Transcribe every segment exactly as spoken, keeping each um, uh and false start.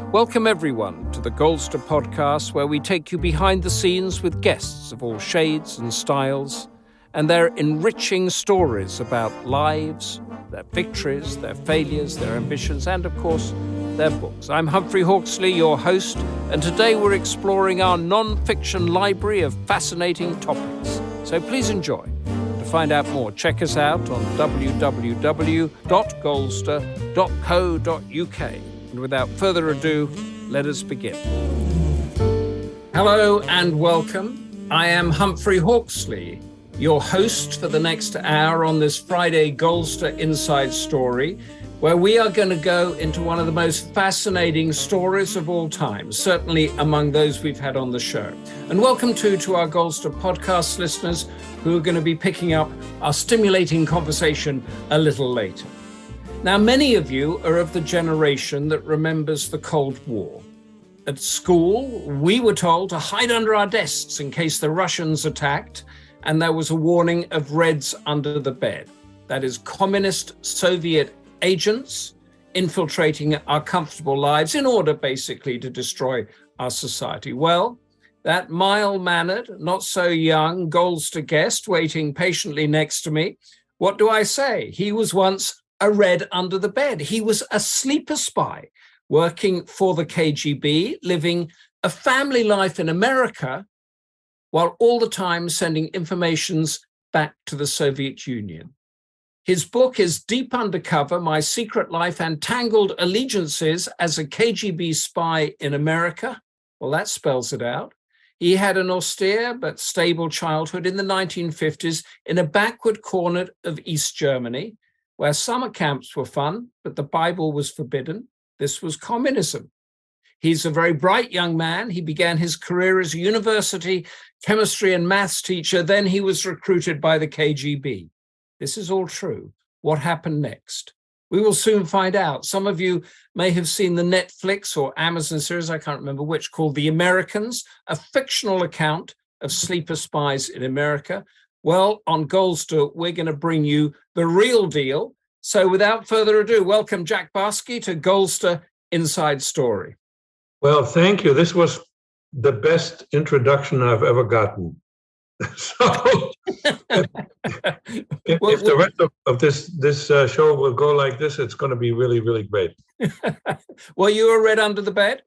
Welcome everyone to the Goldster podcast, where we take you behind the scenes with guests of all shades and styles and their enriching stories about lives, their victories, their failures, their ambitions, and of course, their books. I'm Humphrey Hawksley, your host, and today we're exploring our non-fiction library of fascinating topics. So please enjoy. To find out more, check us out on w w w dot goldster dot co dot u k. And without further ado, let us begin. Hello and welcome. I am Humphrey Hawksley, your host for the next hour on this Friday Goldster Inside Story, where we are going to go into one of the most fascinating stories of all time, certainly among those we've had on the show. And welcome too to our Goldster podcast listeners who are going to be picking up our stimulating conversation a little later. Now, many of you are of the generation that remembers the Cold War. At school, we were told to hide under our desks in case the Russians attacked, and there was a warning of Reds under the bed. That is, communist Soviet agents infiltrating our comfortable lives in order basically to destroy our society. Well, that mild-mannered, not so young Goldster guest waiting patiently next to me, what do I say? He was once a Red under the bed. He was a sleeper spy working for the K G B, living a family life in America, while all the time sending informations back to the Soviet Union. His book is Deep Undercover, My Secret Life and Tangled Allegiances as a K G B Spy in America. Well, that spells it out. He had an austere but stable childhood in the nineteen fifties in a backward corner of East Germany, where summer camps were fun, but the Bible was forbidden. This was communism. He's a very bright young man. He began his career as a university chemistry and maths teacher. Then he was recruited by the K G B. This is all true. What happened next? We will soon find out. Some of you may have seen the Netflix or Amazon series, I can't remember which, called The Americans, a fictional account of sleeper spies in America. Well, on Goldster, we're going to bring you the real deal. So without further ado, welcome Jack Barsky to Goldster Inside Story. Well, thank you. This was the best introduction I've ever gotten. So if, if, well, if the rest of, of this, this uh, show will go like this, it's going to be really, really great. Well, you were Red under the bed?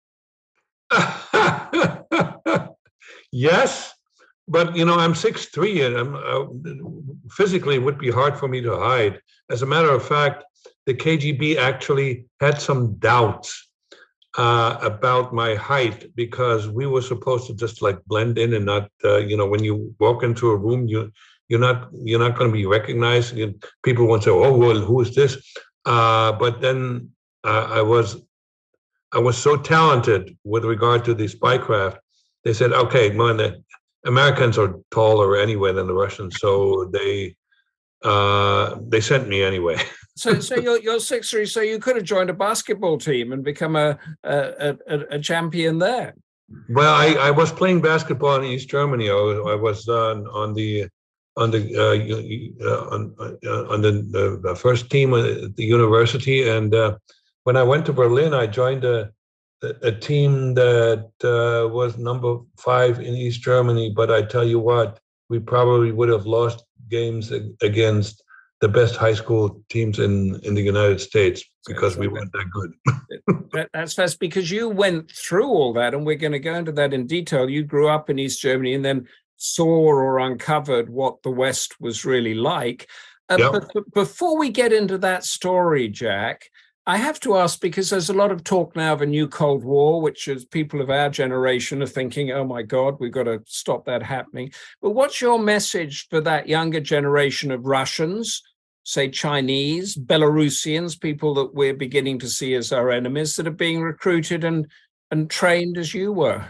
Yes. But, you know, I'm six three and I'm, uh, physically it would be hard for me to hide. As a matter of fact, the K G B actually had some doubts uh, about my height because we were supposed to just like blend in and not, uh, you know, when you walk into a room, you, you're not you're not going to be recognized. You, people won't say, oh, well, who is this? Uh, but then uh, I was I was so talented with regard to the spycraft. They said, okay, man, the Americans are taller anyway than the Russians, so they uh, they sent me anyway. so, so you're you're six three, so you could have joined a basketball team and become a a, a, a champion there. Well, I, I was playing basketball in East Germany. I was, I was uh, on the on the uh, uh, on, uh, on the, the first team at the university, and uh, when I went to Berlin, I joined a. a team that uh, was number five in East Germany, but I tell you what, we probably would have lost games against the best high school teams in, in the United States because we weren't that good. that, that's fast because you went through all that, and we're going to go into that in detail. You grew up in East Germany and then saw or uncovered what the West was really like. Uh, yep. But, but before we get into that story, Jack, I have to ask, because there's a lot of talk now of a new Cold War, which is people of our generation are thinking, oh my God, we've got to stop that happening. But what's your message for that younger generation of Russians, say Chinese, Belarusians, people that we're beginning to see as our enemies that are being recruited and, and trained as you were?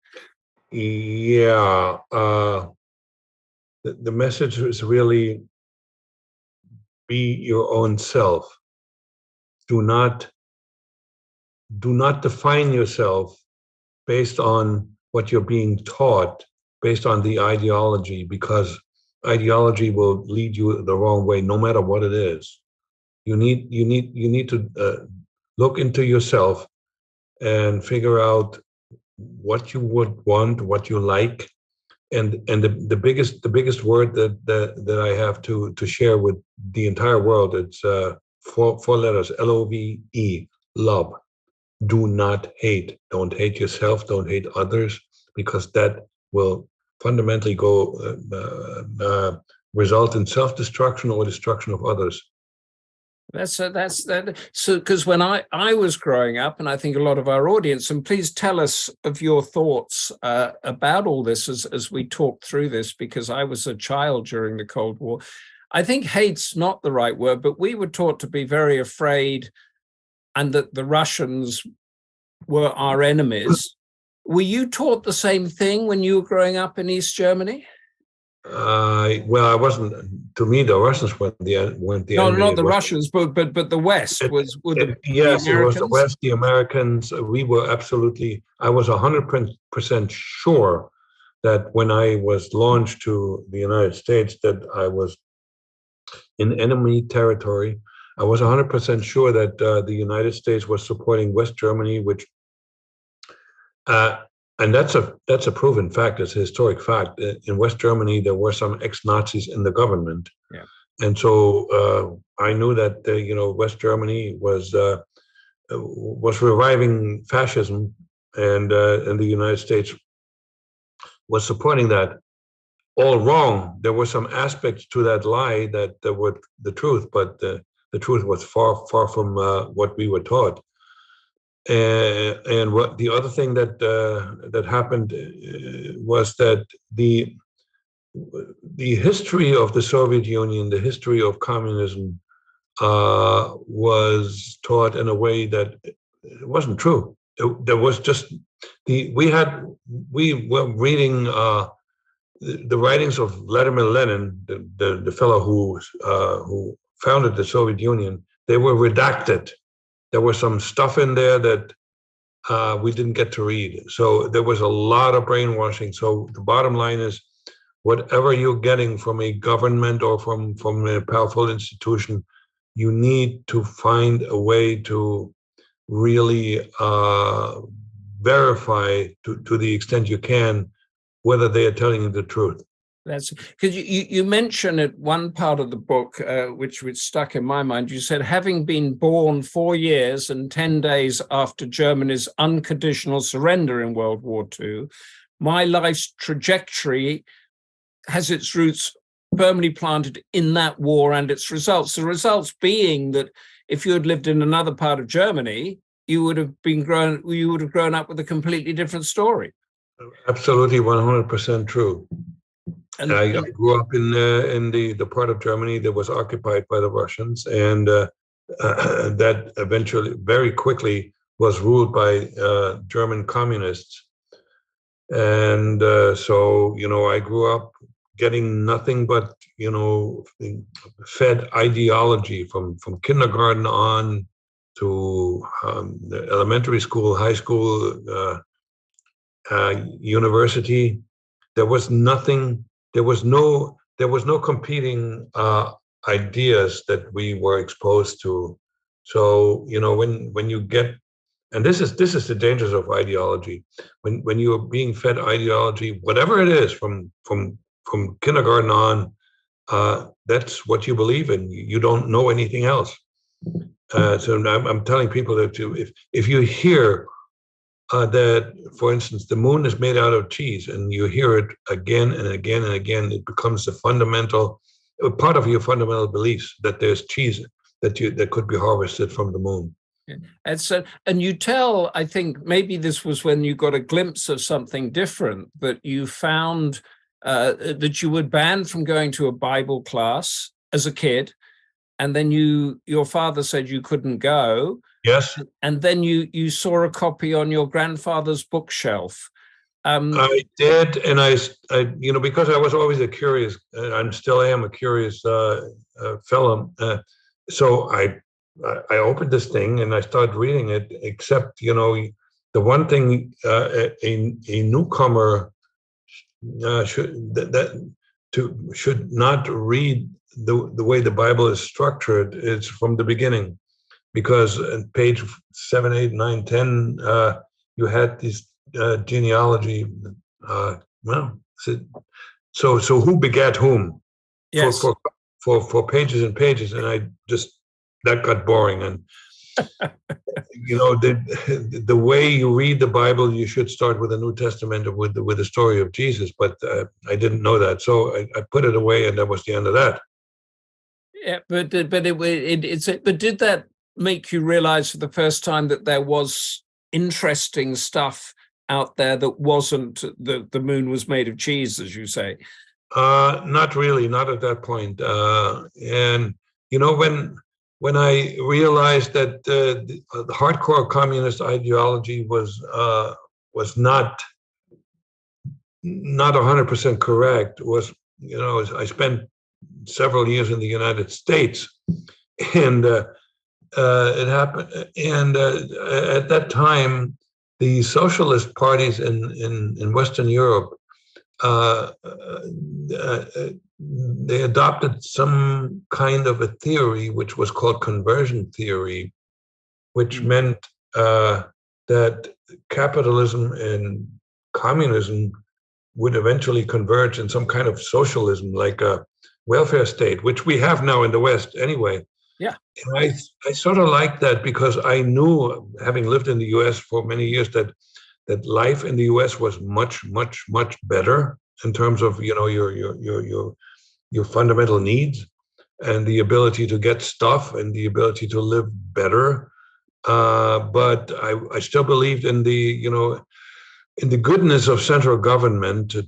Yeah. Uh, the, the message is really be your own self. Do not, do not define yourself based on what you're being taught, based on the ideology, because ideology will lead you the wrong way, no matter what it is. You need, you need, you need to uh, look into yourself and figure out what you would want, what you like. And and the, the biggest the biggest word that, that that I have to to share with the entire world, it's uh, four four letters, L O V E, love. Do not hate. Don't hate yourself. Don't hate others, because that will fundamentally go uh, uh, result in self-destruction or destruction of others. That's uh, that's that. So, because when I I was growing up, and I think a lot of our audience, and please tell us of your thoughts uh, about all this as as we talk through this, because I was a child during the Cold War. I think hate's not the right word, but we were taught to be very afraid, and that the Russians were our enemies. Were you taught the same thing when you were growing up in East Germany? Uh, well, I wasn't. To me, the Russians weren't the weren't the no, enemy. not the Russians, but but but the West it, was. Were the, it, yes, the it was the West, the Americans. We were absolutely. I was a hundred percent sure that when I was launched to the United States, that I was in enemy territory. I was a hundred percent sure that uh, the United States was supporting West Germany, which. Uh, And that's a that's a proven fact. It's a historic fact. In West Germany, there were some ex-Nazis in the government, yeah. And so uh, I knew that uh, you know West Germany was uh, was reviving fascism, and uh, and the United States was supporting that. All wrong. There were some aspects to that lie that, that were the truth, but uh, the truth was far far from uh, what we were taught. Uh, and what the other thing that uh, that happened uh, was that the the history of the Soviet Union, the history of communism, uh, was taught in a way that it wasn't true. It, there was just the we had we were reading uh, the, the writings of Vladimir Lenin, the the, the fellow who uh, who founded the Soviet Union. They were redacted. There was some stuff in there that uh, we didn't get to read. So there was a lot of brainwashing. So the bottom line is, whatever you're getting from a government or from, from a powerful institution, you need to find a way to really uh, verify to, to the extent you can whether they are telling you the truth. That's because you, you mentioned at one part of the book, uh, which which stuck in my mind. You said, having been born four years and ten days after Germany's unconditional surrender in World War Two, my life's trajectory has its roots firmly planted in that war and its results. The results being that if you had lived in another part of Germany, you would have been grown. You would have grown up with a completely different story. Absolutely, one hundred percent true. And I, I grew up in uh, in the, the part of Germany that was occupied by the Russians, and uh, uh, that eventually, very quickly, was ruled by uh, German communists. And uh, so, you know, I grew up getting nothing but, you know, fed ideology from, from kindergarten on to um, the elementary school, high school, uh, uh, university. There was nothing. There was no. There was no competing uh, ideas that we were exposed to. So you know, when when you get, and this is this is the dangers of ideology. When when you are being fed ideology, whatever it is, from from from kindergarten on, uh, that's what you believe in. You don't know anything else. Uh, so I'm, I'm telling people that you, if if you hear Uh, that, for instance, the moon is made out of cheese, and you hear it again and again and again, it becomes a fundamental a part of your fundamental beliefs that there's cheese that you that could be harvested from the moon. And so, and you tell, I think maybe this was when you got a glimpse of something different, that you found uh, that you were banned from going to a Bible class as a kid, and then you your father said you couldn't go. Yes. And then you you saw a copy on your grandfather's bookshelf. Um, I did, and I, I, you know, because I was always a curious, I still am a curious uh, uh, fellow. Uh, so I, I opened this thing and I started reading it. Except, you know, the one thing uh, a a newcomer uh, should that, that to should not read the the way the Bible is structured. It's from the beginning. because at page seven, eight, nine, ten, uh, you had this uh, genealogy. Uh, well, so so who begat whom? Yes. For, for for for pages and pages, and I just that got boring. And you know, the the way you read the Bible, you should start with the New Testament or with the, with the story of Jesus. But uh, I didn't know that, so I, I put it away, and that was the end of that. Yeah, but but it, it it's but did that make you realize for the first time that there was interesting stuff out there that wasn't the the moon was made of cheese, as you say? Uh, not really, not at that point. Uh, and you know, when when I realized that uh, the, uh, the hardcore communist ideology was uh, was not not one hundred percent correct, was, you know, I spent several years in the United States, and uh, uh, it happened. And uh, at that time, the socialist parties in in, in Western Europe, Uh, uh, they adopted some kind of a theory which was called conversion theory, which mm. meant uh, that capitalism and communism would eventually converge in some kind of socialism, like a welfare state, which we have now in the West anyway. Yeah. And I, I sort of liked that because I knew, having lived in the U S for many years, that that life in the U S was much, much, much better in terms of, you know, your your your your your fundamental needs and the ability to get stuff and the ability to live better. Uh, but I, I still believed in the, you know, in the goodness of central government to,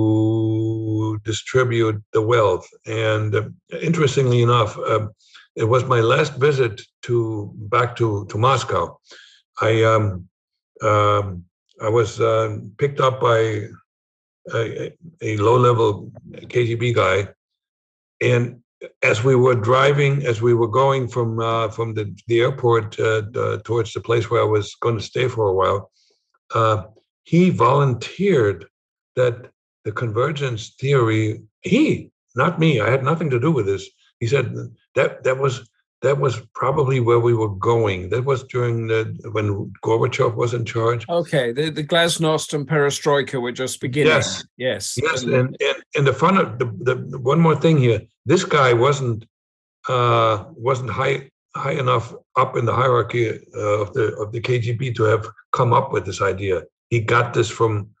to distribute the wealth. And uh, interestingly enough, uh, it was my last visit to back to to Moscow. I um, um, I was uh, picked up by a, a low-level K G B guy, and as we were driving, as we were going from uh, from the, the airport uh, uh, towards the place where I was going to stay for a while, uh, he volunteered that the convergence theory, he, not me, I had nothing to do with this. He said that that was that was probably where we were going. That was during the when Gorbachev was in charge. Okay, the, the glasnost and perestroika were just beginning. Yes, yes, yes. And and, and the fun of the, the, the one more thing here. This guy wasn't uh, wasn't high high enough up in the hierarchy uh, of the of the K G B to have come up with this idea. He got this from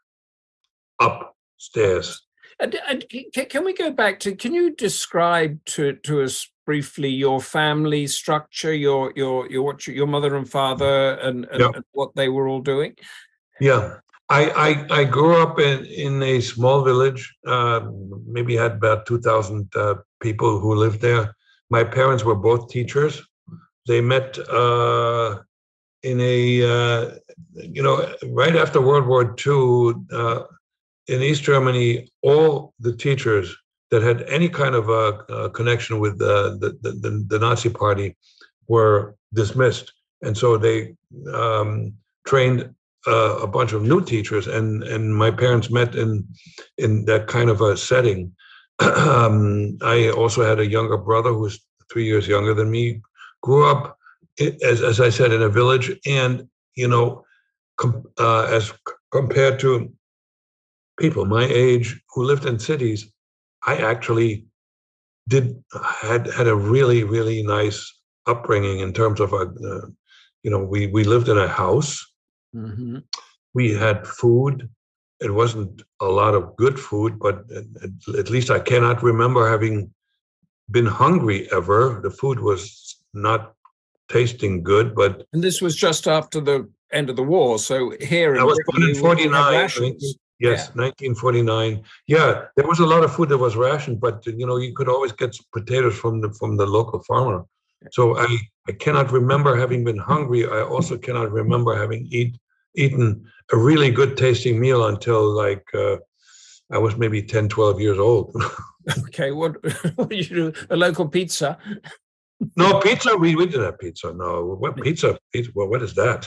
upstairs. And, and can we go back to? Can you describe to to us briefly your family structure, your your your what your mother and father, and, and, yeah. and what they were all doing? Yeah, I I, I grew up in, in a small village. Uh, maybe had about two thousand uh, people who lived there. My parents were both teachers. They met uh, in a uh, you know right after World War Two. Uh, in East Germany, all the teachers that had any kind of a, a connection with the, the, the, the Nazi party were dismissed. And so they um, trained uh, a bunch of new teachers, and, and my parents met in, in that kind of a setting. um, I also had a younger brother who was three years younger than me, grew up, as, as I said, in a village. And, you know, com- uh, as compared to people my age who lived in cities, I actually did had had a really really nice upbringing in terms of a, uh, you know, we we lived in a house, mm-hmm. we had food. It wasn't a lot of good food, but at, at least I cannot remember having been hungry ever. The food was not tasting good, but and this was just after the end of the war. So here in I was Britain, born in forty-nine. Yes, yeah. nineteen forty-nine. Yeah, there was a lot of food that was rationed, but you know, you could always get some potatoes from the from the local farmer. So I, I cannot remember having been hungry. I also cannot remember having eat eaten a really good tasting meal until like uh, I was maybe ten, twelve years old. Okay, what, what did you do? A local pizza? No, pizza, we, we didn't have pizza. No, what pizza? pizza well, what is that?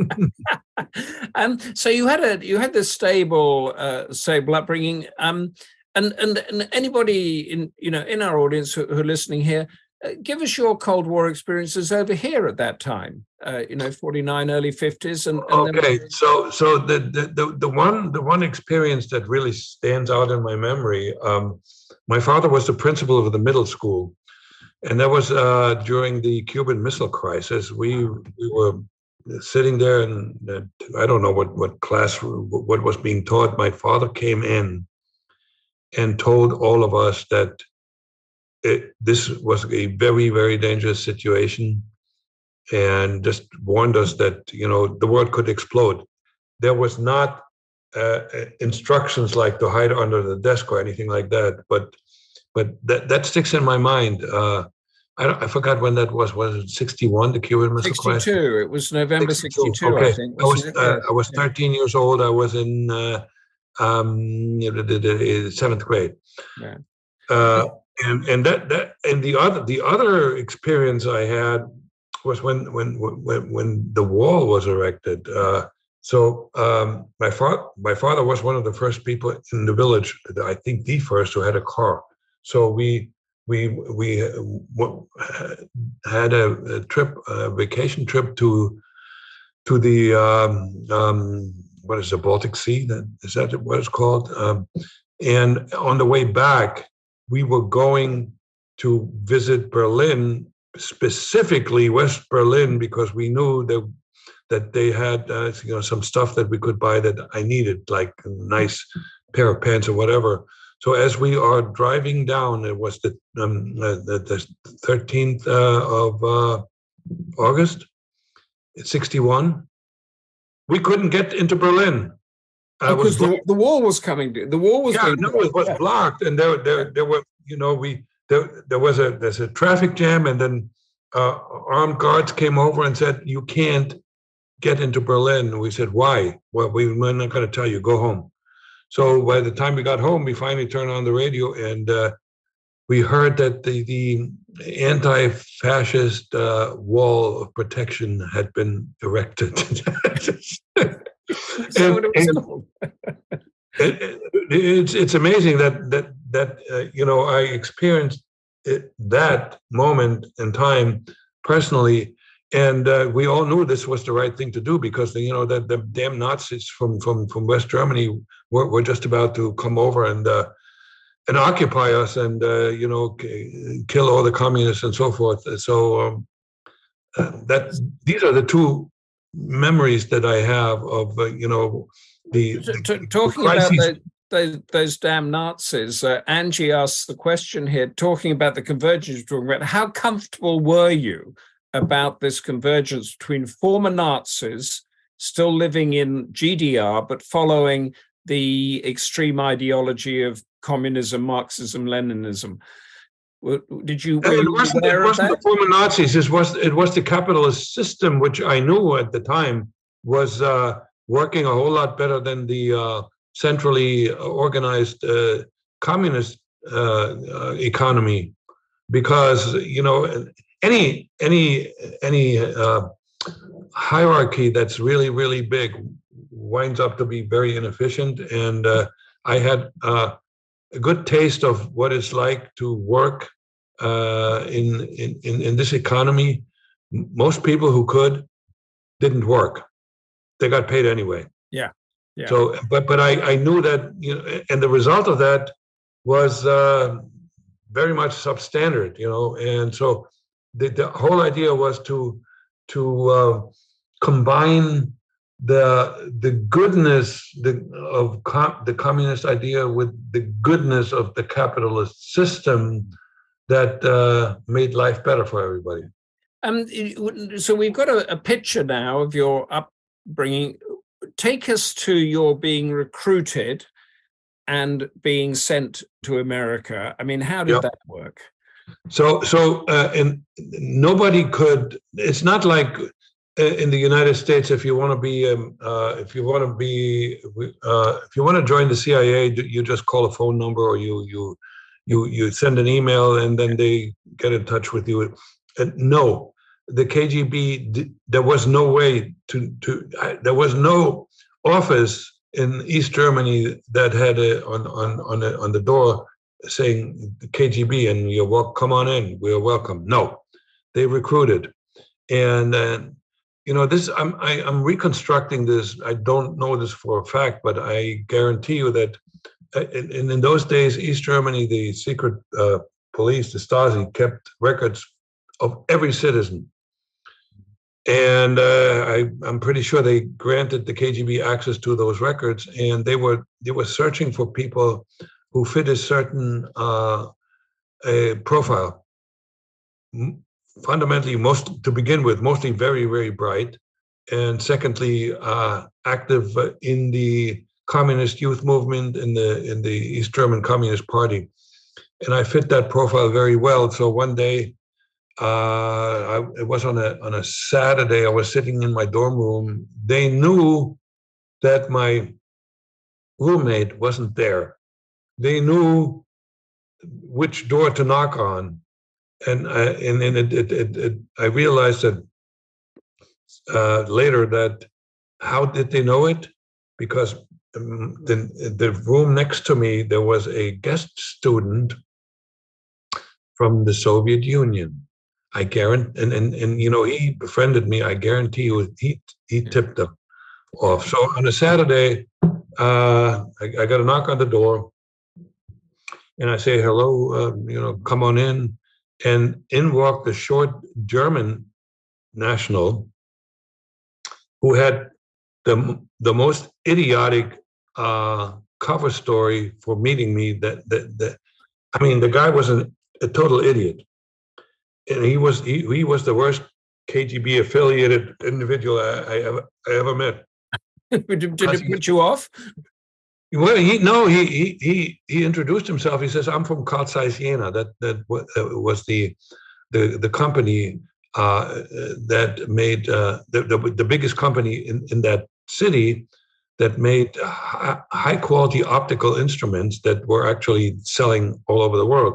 um, so you had a you had this stable uh, stable upbringing, um, and and and anybody in you know in our audience who, who are listening here, Uh, give us your Cold War experiences over here at that time. Uh, you know, forty-nine, early fifties, and, and okay. Then... So, so the, the the the one the one experience that really stands out in my memory. Um, my father was the principal of the middle school, and that was uh, during the Cuban Missile Crisis. We we were sitting there, and uh, I don't know what what class what was being taught. My father came in and told all of us that it, this was a very very dangerous situation, and just warned us that, you know, the world could explode. There was not uh, instructions like to hide under the desk or anything like that, but but that that sticks in my mind. Uh, I, don't, I forgot when that was. Was it sixty-one, the Cuban Missile Crisis? sixty-two. It was November sixty-two, okay. I think. I was it? uh, Yeah. I was thirteen years old. I was in uh, um, the, the seventh grade. Yeah. Uh, and and that that and the other the other experience I had was when when when when the wall was erected. Uh, so um, my father my father was one of the first people in the village. I think the first who had a car. So we. We we had a, a trip, a vacation trip to to the um, um, what is the Baltic Sea? That is that what it's called? Um, and on the way back, we were going to visit Berlin, specifically West Berlin, because we knew that that they had uh, you know some stuff that we could buy that I needed, like a nice pair of pants or whatever. So as we are driving down, it was the um, the, the thirteenth uh, of uh, August, sixty-one. We couldn't get into Berlin. Uh, because the, the wall was coming. The wall was yeah, being no, it was yeah. blocked, and there there there were you know we there there was a there's a traffic jam, and then uh, armed guards came over and said you can't get into Berlin. We said why? Well, we, we're not going to tell you. Go home. So by the time we got home, we finally turned on the radio, and uh, we heard that the, the anti-fascist uh, wall of protection had been erected. and, and it, it's it's amazing that that that uh, you know I experienced it, that moment in time personally. And uh, we all knew this was the right thing to do because the, you know the, the damn Nazis from, from, from West Germany were, were just about to come over and uh, and occupy us and uh, you know k- kill all the communists and so forth. So um, uh, that these are the two memories that I have of uh, you know the, T- the talking the about the, those those damn Nazis. Uh, Angie asks the question here, talking about the convergence you're talking about. How comfortable were you about this convergence between former Nazis still living in G D R, but following the extreme ideology of communism, Marxism, Leninism? Did you? Were it wasn't, it wasn't the former Nazis. It was it was the capitalist system, which I knew at the time was uh, working a whole lot better than the uh, centrally organized uh, communist uh, uh, economy, because you know. Any any any uh, hierarchy that's really really big winds up to be very inefficient. And uh, I had uh, a good taste of what it's like to work uh, in, in in this economy. Most people who could didn't work; they got paid anyway. Yeah, yeah. So, but but I I knew that, you know, and the result of that was uh, very much substandard, you know, and so. The, the whole idea was to to uh, combine the the goodness the, of com- the communist idea with the goodness of the capitalist system that uh, made life better for everybody. Um, so we've got a, a picture now of your upbringing. Take us to your being recruited and being sent to America. I mean, how did yep. that work? So, so, uh, and nobody could. It's not like uh, in the United States. If you want to be, um, uh, if you want to be, uh, if you want to join the C I A, you just call a phone number, or you you you you send an email, and then they get in touch with you. And no, the K G B. There was no way to to. Uh, there was no office in East Germany that had a on on on a, on the door saying the K G B and you're well, come on in, we're welcome. No, they recruited. And uh, you know, this I'm I, I'm reconstructing this. I don't know this for a fact, but I guarantee you that in, in those days, East Germany, the secret uh, police, the Stasi, kept records of every citizen. And uh, I, I'm pretty sure they granted the K G B access to those records, and they were they were searching for people who fit a certain uh, a profile. Fundamentally, most to begin with, mostly very very bright, and secondly, uh, active in the communist youth movement in the in the East German Communist Party, and I fit that profile very well. So one day. Uh, I, it was on a on a Saturday. I was sitting in my dorm room. They knew that my roommate wasn't there. They knew which door to knock on, and I, and, and it, it, it, it, I realized that uh, later that how did they know it? Because um, the the room next to me there was a guest student from the Soviet Union. I guarantee, and, and and you know, he befriended me. I guarantee you, he he tipped them off. So on a Saturday, uh, I, I got a knock on the door, and I say, "Hello, uh, you know, come on in." And in walked the short German national, who had the the most idiotic uh, cover story for meeting me. That that that I mean, the guy was an, a total idiot. And he was he, he was the worst K G B affiliated individual I, I ever I ever met. did, did it put you off? Well, he no he he he he introduced himself. He says, "I'm from Carl Zeiss Jena." That that was the the the company uh, that made uh, the, the the biggest company in, in that city that made high quality optical instruments that were actually selling all over the world.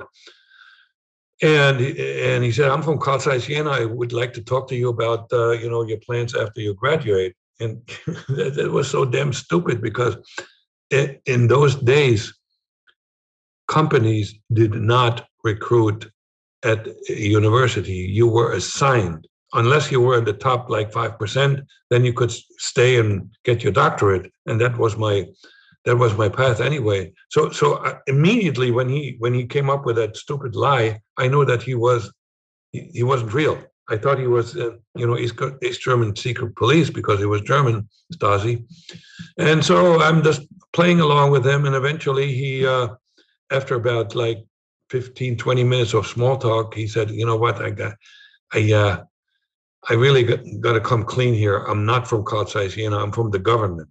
And and he said, "I'm from Carl Zeiss Jena. I would like to talk to you about uh, you know your plans after you graduate." And that, that was so damn stupid because in, in those days, companies did not recruit at a university. You were assigned, unless you were in the top like five percent. Then you could stay and get your doctorate, and that was my. That was my path anyway. So, so I, immediately when he when he came up with that stupid lie, I knew that he was he, he wasn't real. I thought he was, uh, you know, East, East German secret police because he was German Stasi, and so I'm just playing along with him. And eventually, he, uh, after about like fifteen, twenty minutes of small talk, he said, "You know what? I got, I, uh, I really got, got to come clean here. I'm not from Carl Zeiss Jena. I'm from the government."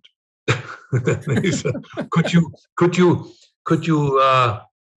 He said, could you could you could you uh,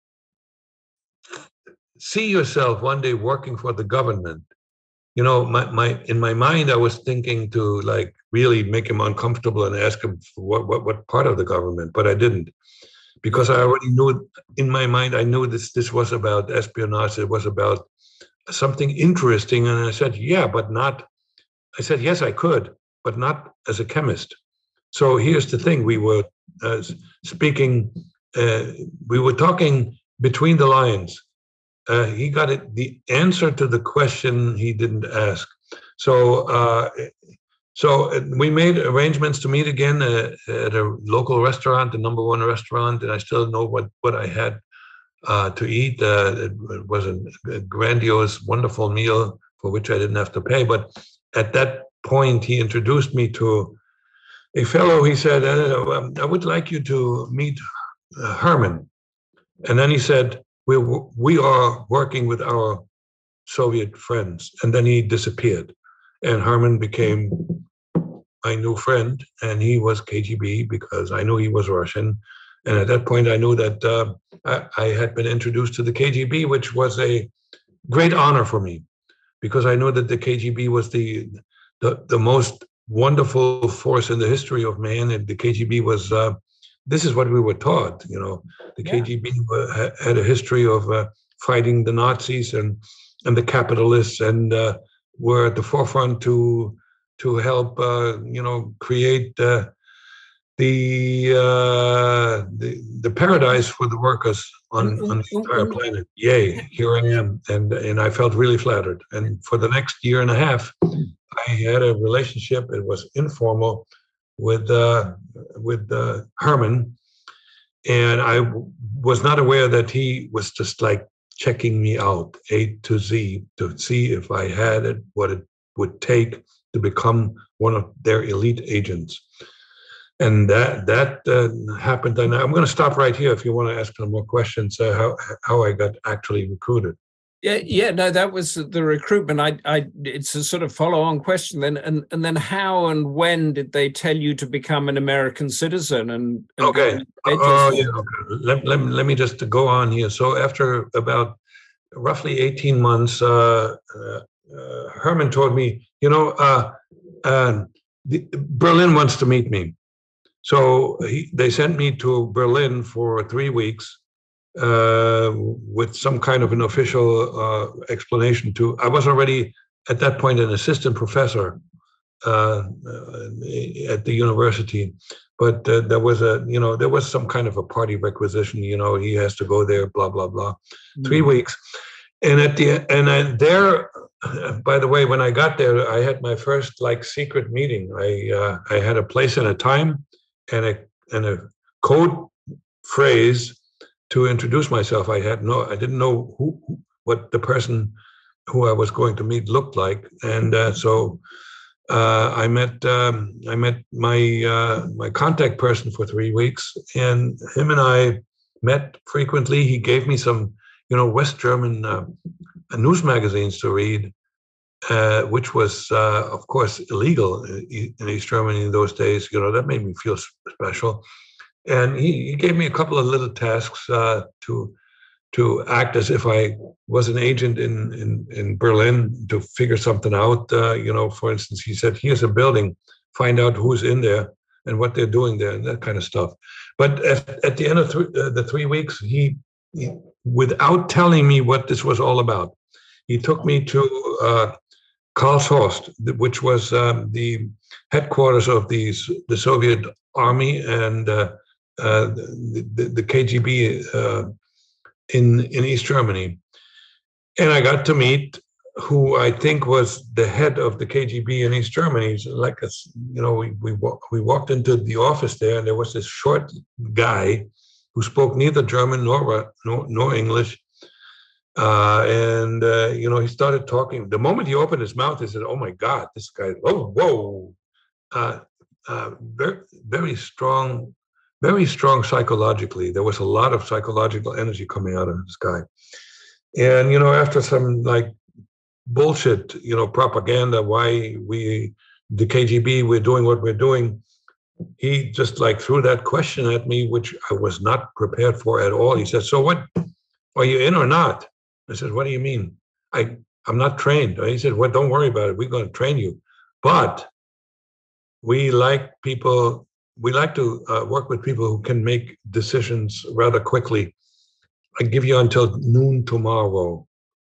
see yourself one day working for the government? You know, my, my in my mind I was thinking to like really make him uncomfortable and ask him for what, what what part of the government, but I didn't, because I already knew in my mind I knew this this was about espionage. It was about something interesting, and I said, yeah, but not. I said yes, I could, but not as a chemist. So here's the thing: we were uh, speaking, uh, we were talking between the lines. Uh, he got it, the answer to the question he didn't ask. So, uh, so we made arrangements to meet again uh, at a local restaurant, the number one restaurant, and I still know what what I had uh, to eat. Uh, it, it was a, a grandiose, wonderful meal for which I didn't have to pay. But at that point, he introduced me to a fellow. He said, uh, I would like you to meet uh, Herman. And then he said, we, we are working with our Soviet friends. And then he disappeared. And Herman became my new friend. And he was K G B because I knew he was Russian. And at that point, I knew that uh, I, I had been introduced to the K G B, which was a great honor for me, because I knew that the K G B was the the, the most wonderful force in the history of man, and the K G B was. Uh, this is what we were taught. You know, the yeah. K G B uh, had a history of uh, fighting the Nazis and and the capitalists, and uh, were at the forefront to to help uh, you know create uh, the uh, the the paradise for the workers on, And, on and, the entire and, planet. Yay, here I am, and and I felt really flattered. And for the next year and a half, I had a relationship. It was informal with uh, with uh, Herman, and I w- was not aware that he was just like checking me out A to Z to see if I had it, what it would take to become one of their elite agents. And that that uh, happened. And I'm going to stop right here if you want to ask some more questions. Uh, how how I got actually recruited. Yeah, yeah, no, that was the recruitment. I, I, it's a sort of follow-on question then, and and then how and when did they tell you to become an American citizen? And, and Okay. Oh, yeah. Okay. Let, let, let me just go on here. So after about roughly eighteen months, uh, uh, uh, Herman told me, you know, uh, uh, the, Berlin wants to meet me. So he, they sent me to Berlin for three weeks uh, with some kind of an official uh, explanation. To I was already at that point an assistant professor uh, at the university, but uh, there was a you know there was some kind of a party requisition. You know, he has to go there. Blah blah blah. Mm. Three weeks, and at the and I, there. By the way, when I got there, I had my first like secret meeting. I uh, I had a place and a time, and a and a code phrase to introduce myself. I had no, I didn't know who, what the person who I was going to meet looked like, and uh, so uh, I met um, I met my uh, my contact person for three weeks, and him and I met frequently. He gave me some, you know, West German uh, news magazines to read, uh, which was, uh, of course, illegal in East Germany in those days. You know, that made me feel special. And he, he gave me a couple of little tasks uh, to to act as if I was an agent in, in, in Berlin to figure something out. Uh, you know, for instance, he said, here's a building, find out who's in there and what they're doing there, and that kind of stuff. But at, at the end of th- uh, the three weeks, he, he, without telling me what this was all about, he took me to uh, Karlshorst, which was um, the headquarters of these, the Soviet army and uh, uh, the, the, the K G B uh, in, in East Germany. And I got to meet who I think was the head of the K G B in East Germany. He's like a, you know, we, we, we walked into the office there, and there was this short guy who spoke neither German nor, nor, nor English. Uh, and, uh, you know, he started talking. The moment he opened his mouth, he said, oh, my God, this guy, oh, whoa. Uh, uh, very, very strong, very strong psychologically. There was a lot of psychological energy coming out of this guy. And, you know, after some, like, bullshit, you know, propaganda, why we, the K G B, we're doing what we're doing, he just, like, threw that question at me, which I was not prepared for at all. He said, so what, are you in or not? I said, what do you mean? I, I'm not trained. He said, well, don't worry about it. We're going to train you. But we like people, we like to uh, work with people who can make decisions rather quickly. I give you until noon tomorrow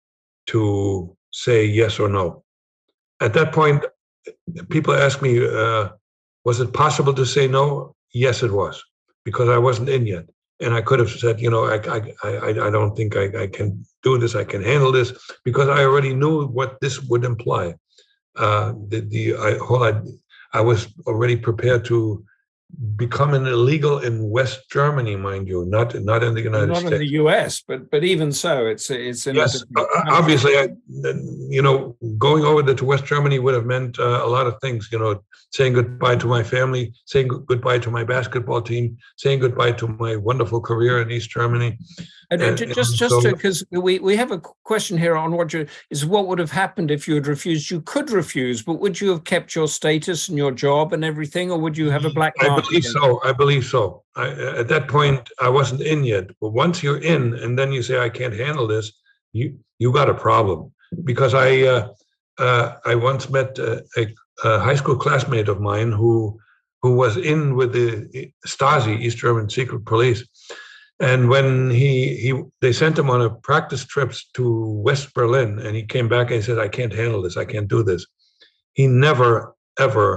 to say yes or no. At that point, people ask me, uh, was it possible to say no? Yes, it was, because I wasn't in yet. And I could have said, you know, I I I, I don't think I, I can do this, I can handle this, because I already knew what this would imply. Uh, the the I, whole I, I was already prepared to become an illegal in West Germany, mind you, not not in the United not States. Not in the U S, but but even so, it's it's in yes. Uh, obviously, I, you know, going over to West Germany would have meant uh, a lot of things. You know, saying goodbye to my family, saying goodbye to my basketball team, saying goodbye to my wonderful career in East Germany. And, and just, just so, because we, we have a question here on what you is what would have happened if you had refused. You could refuse, but would you have kept your status and your job and everything, or would you have a black mark? I believe so. I believe so. I, at that point, I wasn't in yet. But once you're in, and then you say, "I can't handle this," you you got a problem. Because I uh, uh, I once met a, a, a high school classmate of mine who who was in with the Stasi, East German secret police. And when he, he they sent him on a practice trips to West Berlin, and he came back and he said, I can't handle this. I can't do this. He never, ever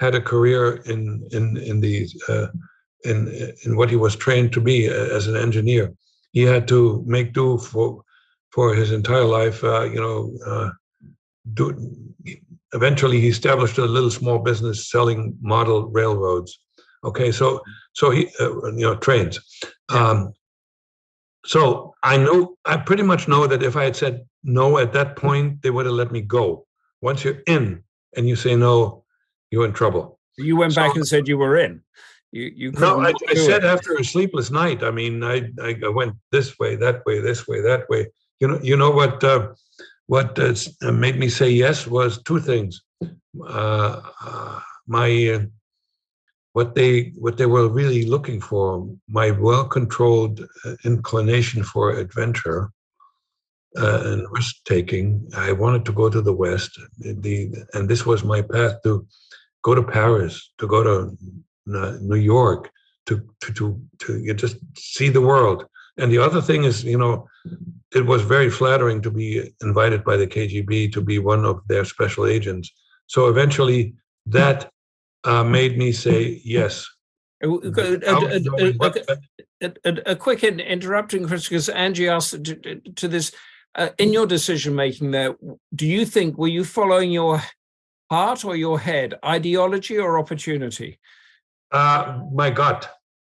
had a career in in in the uh, in in what he was trained to be as an engineer. He had to make do for for his entire life. Uh, you know, uh, do. Eventually, he established a little small business selling model railroads. Okay, so so he uh, you know trains. Um, so I know I pretty much know that if I had said no at that point, they would have let me go. Once you're in and you say no, you're in trouble. You went so, back and said you were in. You you no. I, I said it. after a sleepless night. I mean, I I went this way, that way, this way, that way. You know, you know what uh, what uh, made me say yes was two things. Uh, uh, my uh, what they what they were really looking for, my well-controlled inclination for adventure uh, and risk-taking. I wanted to go to the West, the and this was my path to go to Paris, to go to New York, to to to to you just see the world. And the other thing is, you know, it was very flattering to be invited by the K G B to be one of their special agents. So eventually, that uh, made me say yes. A, a, a, a, a quick interrupting, Chris, because Angie asked to, to this. Uh, in your decision making, there, do you think were you following your heart or your head, ideology or opportunity? Uh, my gut.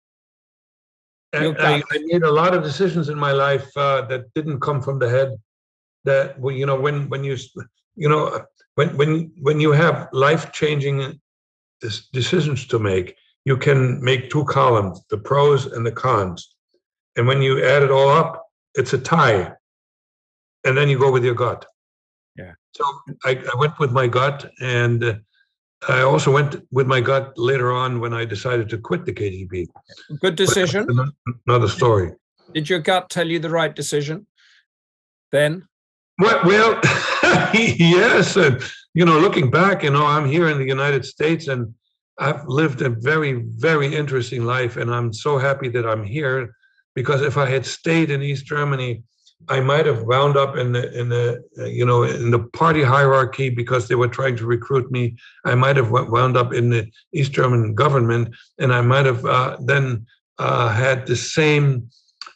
I, I made a lot of decisions in my life uh, that didn't come from the head. That well, you know, when when you you know when when when you have life-changing decisions to make, you can make two columns: the pros and the cons. And when you add it all up, it's a tie. And then you go with your gut. Yeah. So I, I went with my gut, and uh, I also went with my gut later on when I decided to quit the K G B. Good decision. Another story. Did your gut tell you the right decision then? Well, well yes. And, you know, looking back, you know, I'm here in the United States, and I've lived a very, very interesting life. And I'm so happy that I'm here, because if I had stayed in East Germany, I might have wound up in the in the uh, you know in the party hierarchy because they were trying to recruit me. I might have wound up in the East German government, and I might have uh, then uh, had the same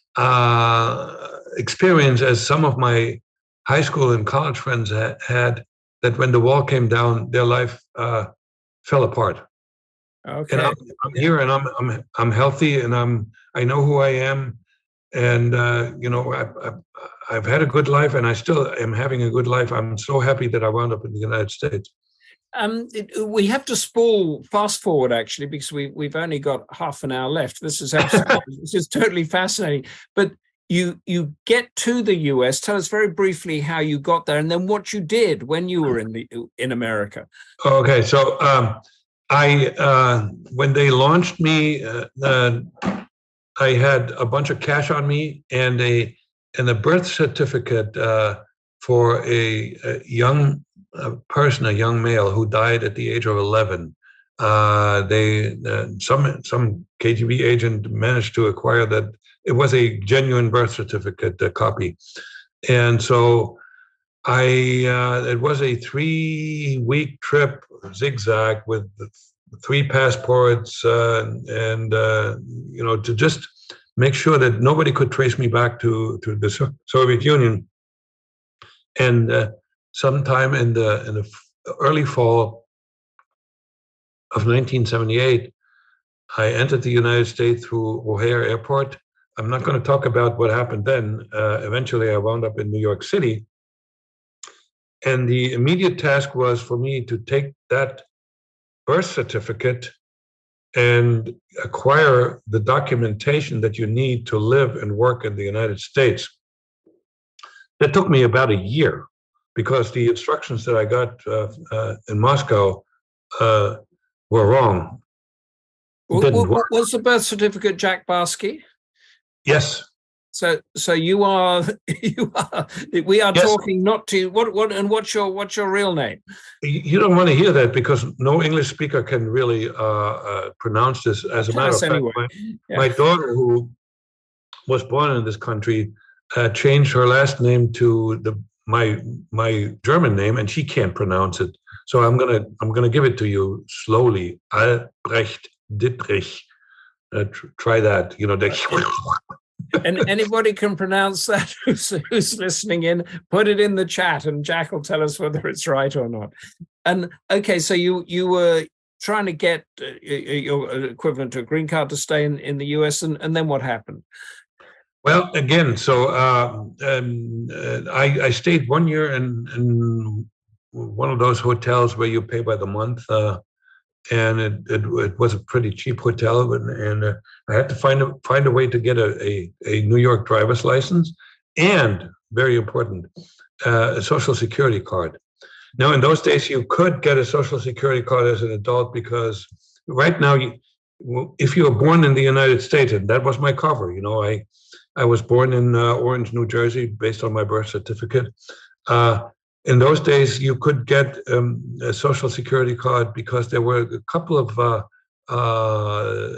uh, experience as some of my high school and college friends ha- had. That when the wall came down, their life uh, fell apart. Okay. And I'm, I'm here, and I'm I'm I'm healthy, and I'm I know who I am. And, uh, you know, I've, I've, I've had a good life, and I still am having a good life. I'm so happy that I wound up in the United States. Um, it, we have to spool fast forward, actually, because we, we've only got half an hour left. This is absolutely, this is totally fascinating. But you you get to the U S. Tell us very briefly how you got there, and then what you did when you were in the in America. Okay, so um, I uh, when they launched me, uh, uh, I had a bunch of cash on me and a and a birth certificate uh, for a, a young uh, person, a young male who died at the age of eleven. Uh, they uh, some some K G B agent managed to acquire that. It was a genuine birth certificate uh, copy, and so I uh, it was a three week trip, zigzag, with three passports, uh, and uh, you know, to just make sure that nobody could trace me back to, to the Soviet Union. And uh, sometime in the in the early fall of nineteen seventy-eight, I entered the United States through O'Hare Airport. I'm not going to talk about what happened then. Uh, eventually, I wound up in New York City. And the immediate task was for me to take that birth certificate and acquire the documentation that you need to live and work in the United States. That took me about a year because the instructions that I got uh, uh, in Moscow uh, were wrong. Didn't work. Was the birth certificate Jack Barsky? Yes. So, so you are, you are. We are yes. talking not to what, what, and what's your, what's your real name? You don't want to hear that because no English speaker can really uh, uh, pronounce this. As a Tell matter us of fact, anyway. my, yeah. my daughter, who was born in this country, uh, changed her last name to the my my German name, and she can't pronounce it. So I'm gonna I'm gonna give it to you slowly. Albrecht Dittrich. Uh, tr- try that. You know. The and anybody can pronounce that who's, who's listening in. Put it in the chat, and Jack will tell us whether it's right or not. And okay, so you you were trying to get uh, your equivalent to a green card to stay in, in the U S, and, and then what happened? Well, again, so uh, um, uh, I, I stayed one year in, in one of those hotels where you pay by the month, uh, and it, it it was a pretty cheap hotel, and, and uh, I had to find a find a way to get a, a, a New York driver's license, and very important, uh, a Social Security card. Now, in those days, you could get a Social Security card as an adult because right now, you, if you were born in the United States, and that was my cover, you know, I I was born in uh, Orange, New Jersey, based on my birth certificate. Uh, in those days, you could get um, a Social Security card because there were a couple of uh, uh,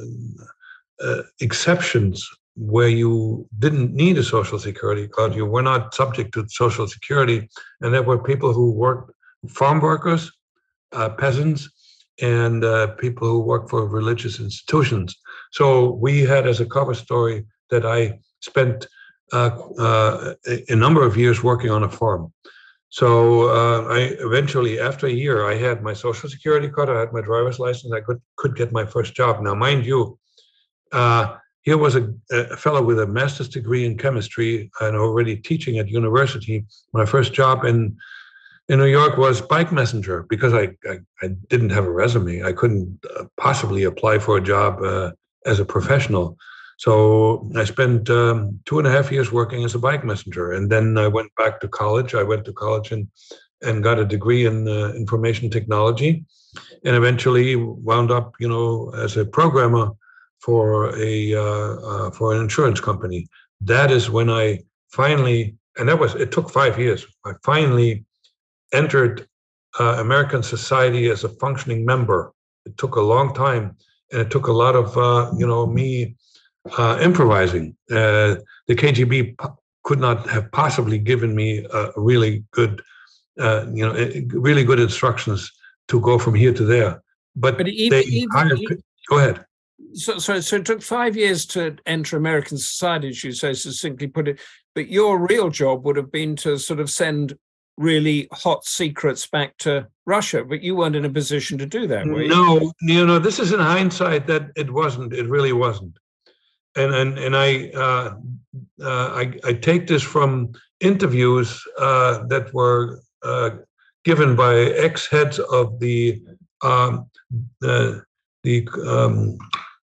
uh, exceptions where you didn't need a Social Security card. You were not subject to Social Security. And there were people who worked, farm workers, uh, peasants, and uh, people who worked for religious institutions. So we had as a cover story that I spent uh, uh, a number of years working on a farm. So uh, I eventually, after a year, I had my Social Security card, I had my driver's license, I could, could get my first job. Now, mind you, uh, here was a, a fellow with a master's degree in chemistry and already teaching at university. My first job in in New York was bike messenger because I, I, I didn't have a resume. I couldn't uh, possibly apply for a job uh, as a professional. So I spent um, two and a half years working as a bike messenger. And then I went back to college. I went to college and, and got a degree in uh, information technology, and eventually wound up, you know, as a programmer for a uh, uh, for an insurance company. That is when I finally, and that was, it took five years. I finally entered uh, American society as a functioning member. It took a long time, and it took a lot of, uh, you know, me uh, improvising. Uh, the K G B p- could not have possibly given me a really good, uh, you know, really good instructions to go from here to there. But, but even, they even, hired. even, go ahead. So, so, so it took five years to enter American society, as you so succinctly put it. But your real job would have been to sort of send really hot secrets back to Russia. But you weren't in a position to do that, were you? No, you know, this is in hindsight that it wasn't. It really wasn't. And and and I uh, uh, I, I take this from interviews uh, that were uh, given by ex-heads of the um, the the. Um,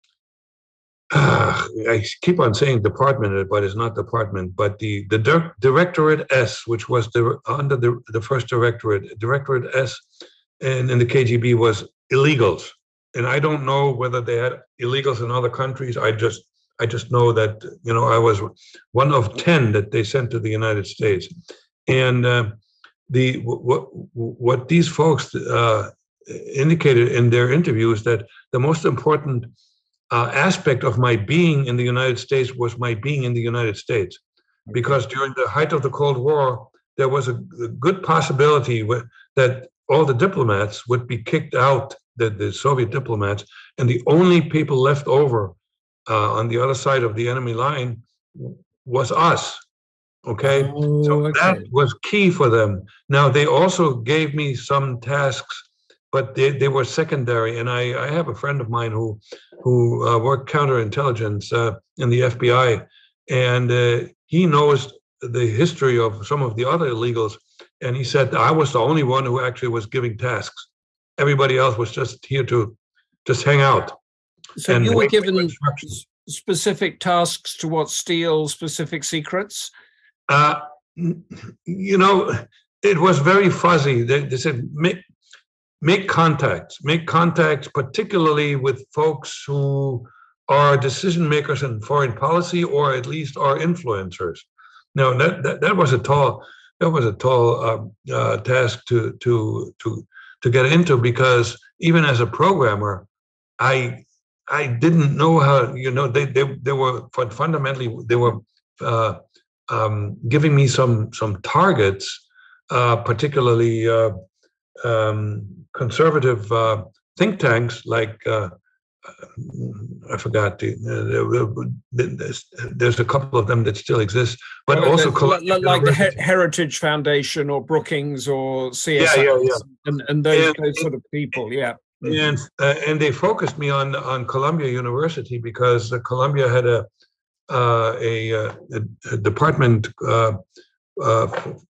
Uh, I keep on saying department, but it's not department, but the, the Dir- Directorate S, which was the, under the, the first Directorate, Directorate S and in the K G B was illegals. And I don't know whether they had illegals in other countries. I just I just know that, you know, I was one of ten that they sent to the United States. And uh, the what, what these folks uh, indicated in their interviews that the most important Uh, aspect of my being in the United States was my being in the United States, because during the height of the Cold War, there was a, a good possibility w- that all the diplomats would be kicked out, the, the Soviet diplomats, and the only people left over uh, on the other side of the enemy line was us. Okay, oh, so okay. that was key for them. Now, they also gave me some tasks, but they, they were secondary. And I, I have a friend of mine who who uh, worked counterintelligence uh, in the F B I, and uh, he knows the history of some of the other illegals. And he said I was the only one who actually was giving tasks. Everybody else was just here to just hang out. So and you were given specific tasks to what, steal specific secrets? Uh, you know, it was very fuzzy. They, they said, make, make contacts, make contacts, particularly with folks who are decision makers in foreign policy, or at least are influencers. Now, that that, that was a tall that was a tall uh, uh, task to to to to get into, because even as a programmer, I I didn't know how. You know, they they they were fundamentally they were uh, um, giving me some some targets, uh, particularly. Uh, um, conservative uh, think tanks like uh, I forgot the, uh, there's, there's a couple of them that still exist, but well, also like, like the Her- Heritage Foundation or Brookings or C S I, yeah, yeah, yeah. And, and those and, those sort of people, yeah. And uh, and they focused me on on Columbia University because uh, Columbia had a uh, a, a, a department. Uh, uh,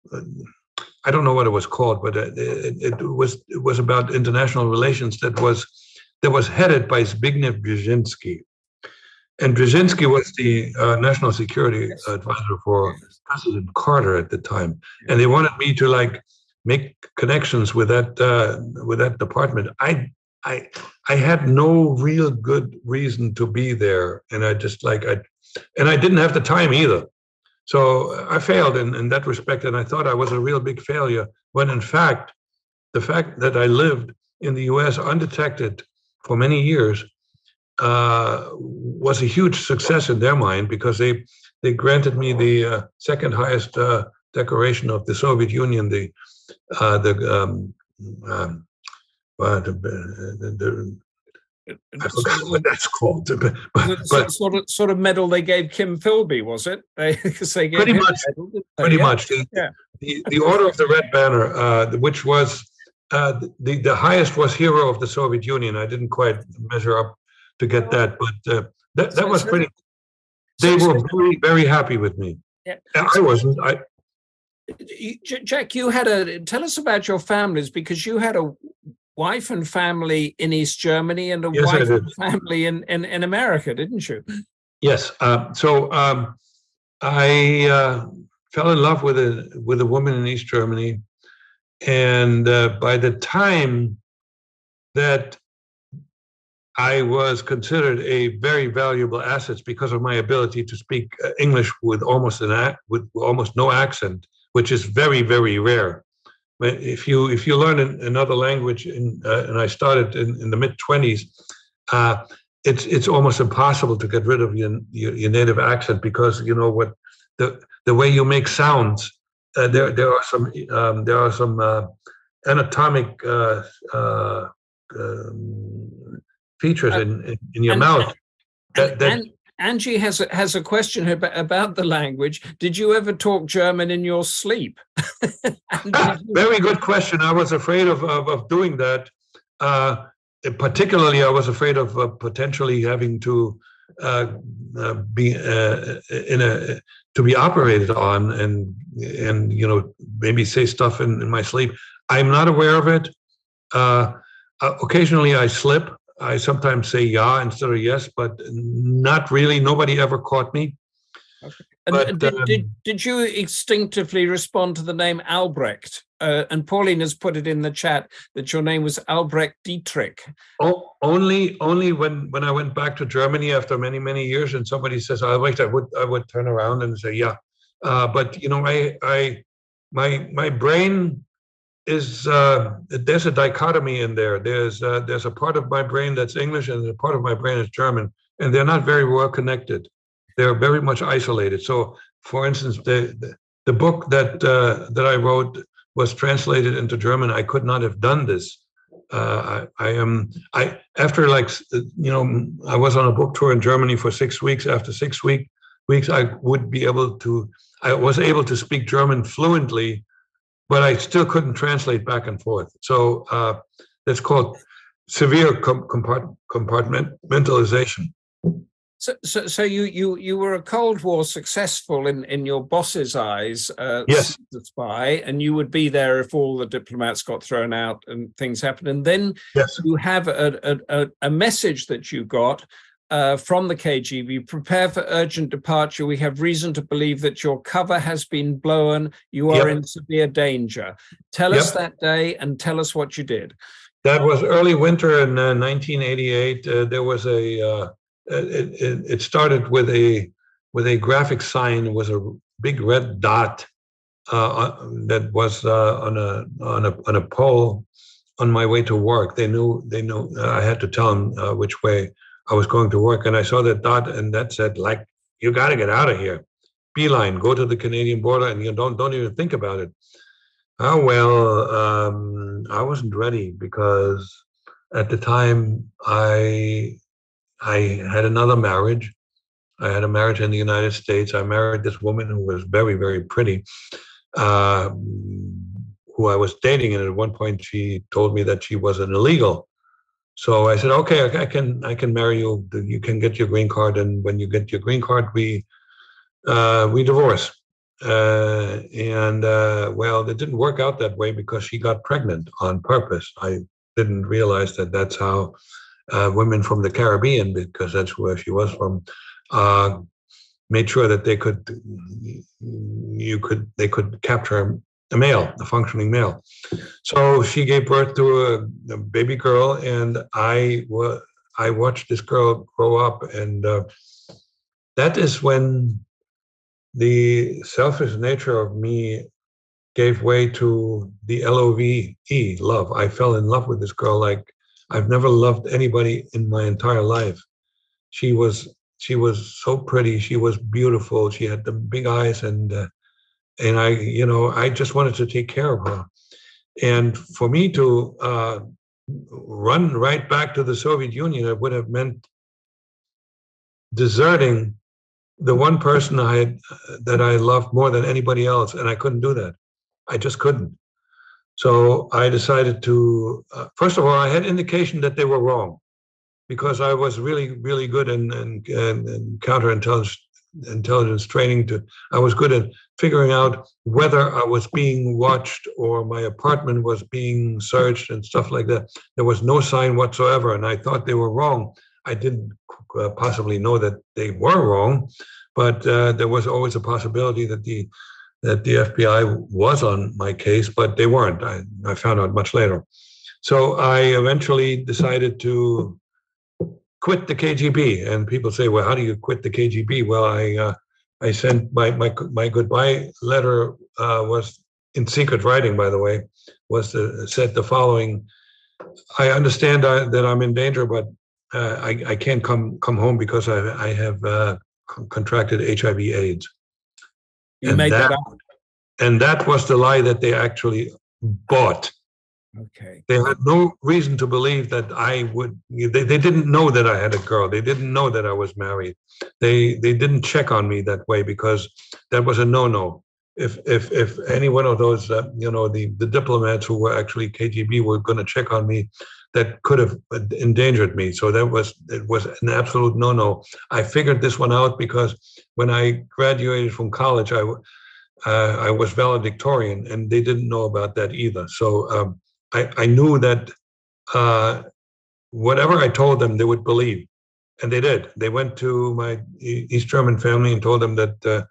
I don't know what it was called, but it, it, it was it was about international relations that was that was headed by Zbigniew Brzezinski, and Brzezinski was the uh, national security advisor for President Carter at the time, and they wanted me to like make connections with that uh, with that department. I I I had no real good reason to be there, and I just like I, and I didn't have the time either. So I failed in, in that respect, and I thought I was a real big failure. When in fact, the fact that I lived in the U S undetected for many years uh, was a huge success in their mind because they they granted me the uh, second highest uh, decoration of the Soviet Union, the uh, the um, um, uh, the, the, the I forgot what that's called, but, but sort of sort of medal they gave Kim Philby, was it? They, they gave pretty much, medal, pretty yeah. much. The, yeah. the the Order of the Red Banner, uh, which was uh, the the highest was Hero of the Soviet Union. I didn't quite measure up to get that, but uh, that that so, was pretty. They so, were very very happy with me. Yeah. I wasn't. I. Jack, you had a tell us about your families because you had a wife and family in East Germany and a yes, wife and family in, in, in America, didn't you? Yes. Uh, so um, I uh, fell in love with a with a woman in East Germany, and uh, by the time that I was considered a very valuable asset because of my ability to speak English with almost an with almost no accent, which is very very rare. If you if you learn another language, in, uh, and I started in, in the mid twenties, uh, it's it's almost impossible to get rid of your, your your native accent because you know what the the way you make sounds. Uh, there there are some um, there are some uh, anatomic uh, uh, um, features in, in, in your and, mouth. That, that, and Angie has a, has a question about, about the language. Did you ever talk German in your sleep? ah, very good question. I was afraid of, of, of doing that. Uh, particularly, I was afraid of uh, potentially having to uh, uh, be uh, in a to be operated on and and you know maybe say stuff in, in my sleep. I'm not aware of it. Uh, occasionally, I slip. I sometimes say yeah instead of yes, but not really. Nobody ever caught me. Okay. And, but, and did, um, did did you instinctively respond to the name Albrecht? Uh, and Pauline has put it in the chat that your name was Albrecht Dietrich. Oh, only only when, when I went back to Germany after many many years, and somebody says Albrecht, I would I would turn around and say yeah. Uh, but you know, I I my my brain. Is uh, there's a dichotomy in there. There's uh, there's a part of my brain that's English and a part of my brain is German, and they're not very well connected. They're very much isolated. So, for instance, the the, the book that uh, that I wrote was translated into German. I could not have done this. Uh, I, I am I after like you know I was on a book tour in Germany for six weeks. After six week weeks, I would be able to. I was able to speak German fluently. But I still couldn't translate back and forth. So uh, that's called severe com- compart- compartmentalization. So, so, so you you you were a Cold War successful in, in your boss's eyes, uh, yes, the spy, and you would be there if all the diplomats got thrown out and things happened. And then yes. you have a, a, a message that you got Uh, from the K G B, prepare for urgent departure. We have reason to believe that your cover has been blown. You are yep. in severe danger. Tell yep. us that day and tell us what you did. That was early winter in uh, nineteen eighty-eight. Uh, there was a. Uh, it, it, it started with a with a graphic sign. It was a big red dot uh, that was uh, on a on a on a pole on my way to work. They knew they knew uh, I had to tell them uh, which way I was going to work, and I saw that dot, and that said, like, you got to get out of here. Beeline, go to the Canadian border, and you don't don't even think about it. Oh, well, um, I wasn't ready because at the time I I had another marriage. I had a marriage in the United States. I married this woman who was very, very pretty, uh, who I was dating, and at one point she told me that she was an illegal. So I said, okay, I can I can marry you. You can get your green card, and when you get your green card, we uh, we divorce. Uh, and uh, well, it didn't work out that way because she got pregnant on purpose. I didn't realize that that's how uh, women from the Caribbean, because that's where she was from, uh, made sure that they could you could they could capture a male, a functioning male. So she gave birth to a, a baby girl, and I wa- I watched this girl grow up, and uh, that is when the selfish nature of me gave way to the L O V E, love. I fell in love with this girl like I've never loved anybody in my entire life. She was she was so pretty. She was beautiful. She had the big eyes, and uh, and I, you know, I just wanted to take care of her. And for me to uh, run right back to the Soviet Union, it would have meant deserting the one person I had that I loved more than anybody else, and I couldn't do that. I just couldn't. So I decided to. Uh, first of all, I had indication that they were wrong because I was really, really good in, in, in, in counterintelligence intelligence training. To I was good at figuring out whether I was being watched or my apartment was being searched and stuff like that. There was no sign whatsoever, and I thought they were wrong. I didn't uh, possibly know that they were wrong, but uh, there was always a possibility that the that the F B I was on my case, but they weren't. I, I found out much later. So I eventually decided to quit the K G B. And people say, "Well, how do you quit the K G B?" Well, I uh, I sent my my my goodbye letter uh, was in secret writing, by the way, was to, said the following: I understand I, that I'm in danger, but uh, I I can't come come home because I I have uh, contracted H I V/AIDS. You And made that, that up. and that was the lie that they actually bought. Okay. They had no reason to believe that I would. They, they didn't know that I had a girl. They didn't know that I was married. They they didn't check on me that way because that was a no-no. If if if any one of those, uh, you know, the the diplomats who were actually K G B were going to check on me, that could have endangered me. So that was it was an absolute no-no. I figured this one out because when I graduated from college, I uh, I was valedictorian, and they didn't know about that either. So. Um, I, I knew that uh, whatever I told them, they would believe, and they did. They went to my East German family and told them that uh,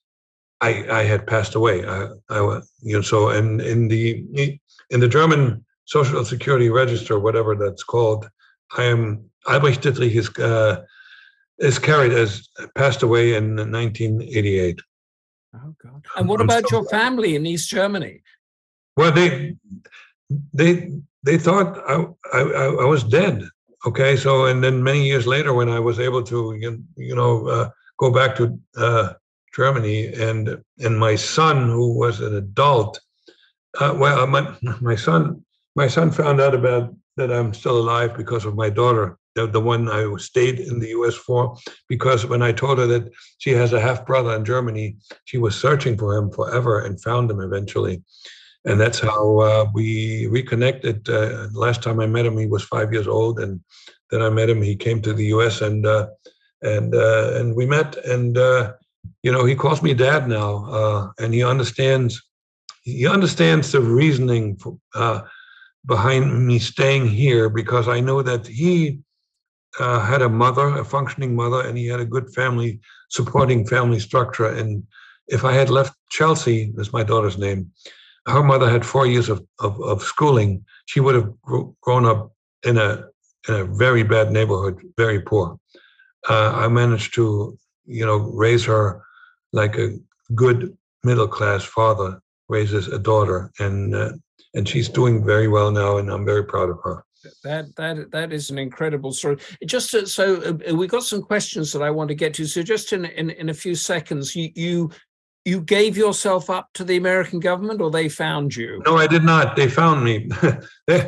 I, I had passed away. I, I, you know, so and in the in the German Social Security Register, whatever that's called, I am Albrecht Dittrich is uh, is carried as passed away in nineteen eighty-eight. Oh God! And what about your family in East Germany? Well, they. They they thought I, I I was dead. Okay, so and then many years later, when I was able to you know uh, go back to uh, Germany, and and my son, who was an adult, uh, well, my my son my son found out about that I'm still alive because of my daughter, the, the one I stayed in the U S for, because when I told her that she has a half brother in Germany, she was searching for him forever and found him eventually. And that's how uh, we reconnected. Uh, last time I met him, he was five years old, and then I met him. He came to the U S and uh, and uh, and we met. And uh, you know, he calls me dad now, uh, and he understands. He understands the reasoning for, uh, behind me staying here, because I know that he uh, had a mother, a functioning mother, and he had a good family, supporting family structure. And if I had left Chelsea, that's my daughter's name. Her mother had four years of, of, of schooling. She would have grown up in a in a very bad neighborhood, very poor. Uh, I managed to, you know, raise her like a good middle class father raises a daughter, and uh, and she's doing very well now, and I'm very proud of her. That that that is an incredible story. Just to, so uh, we got some questions that I want to get to. So just in in, in a few seconds, you you. you gave yourself up to the American government, or they found you? No, I did not. They found me. they,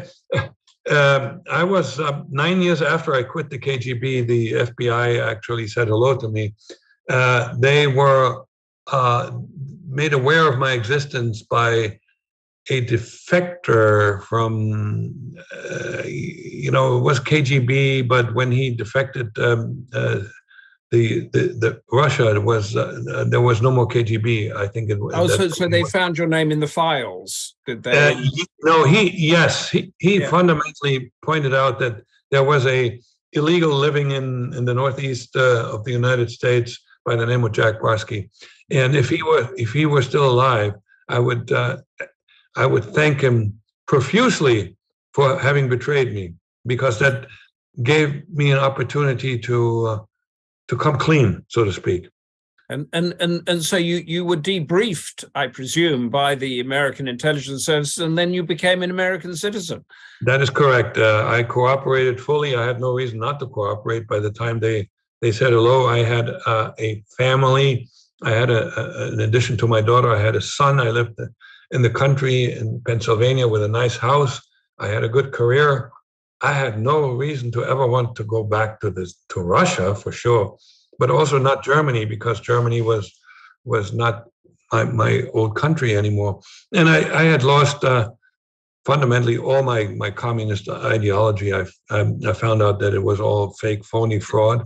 uh, I was uh, nine years after I quit the K G B. The F B I actually said hello to me. Uh, they were uh, made aware of my existence by a defector from, uh, you know, it was K G B, but when he defected um, uh, the, the the Russia, it was uh, there was no more K G B. I think it was. Oh, so, so they found your name in the files, did they? Uh, he, no, he yes, he he yeah. fundamentally pointed out that there was a illegal living in in the northeast uh, of the United States by the name of Jack Barsky, and if he were if he were still alive, I would. Uh, I would thank him profusely for having betrayed me, because that gave me an opportunity to uh, to come clean, so to speak. And and and and so you you were debriefed, I presume, by the American intelligence service, and then you became an American citizen. That is correct. Uh, I cooperated fully. I had no reason not to cooperate. By the time they they said hello, I had uh, a family. I had a, a in addition to my daughter, I had a son. I lived in the country in Pennsylvania with a nice house. I had a good career. I had no reason to ever want to go back to this to Russia, for sure, but also not Germany, because Germany was was not my, my old country anymore. And I, I had lost uh, fundamentally all my, my communist ideology. I, I, I found out that it was all fake, phony fraud.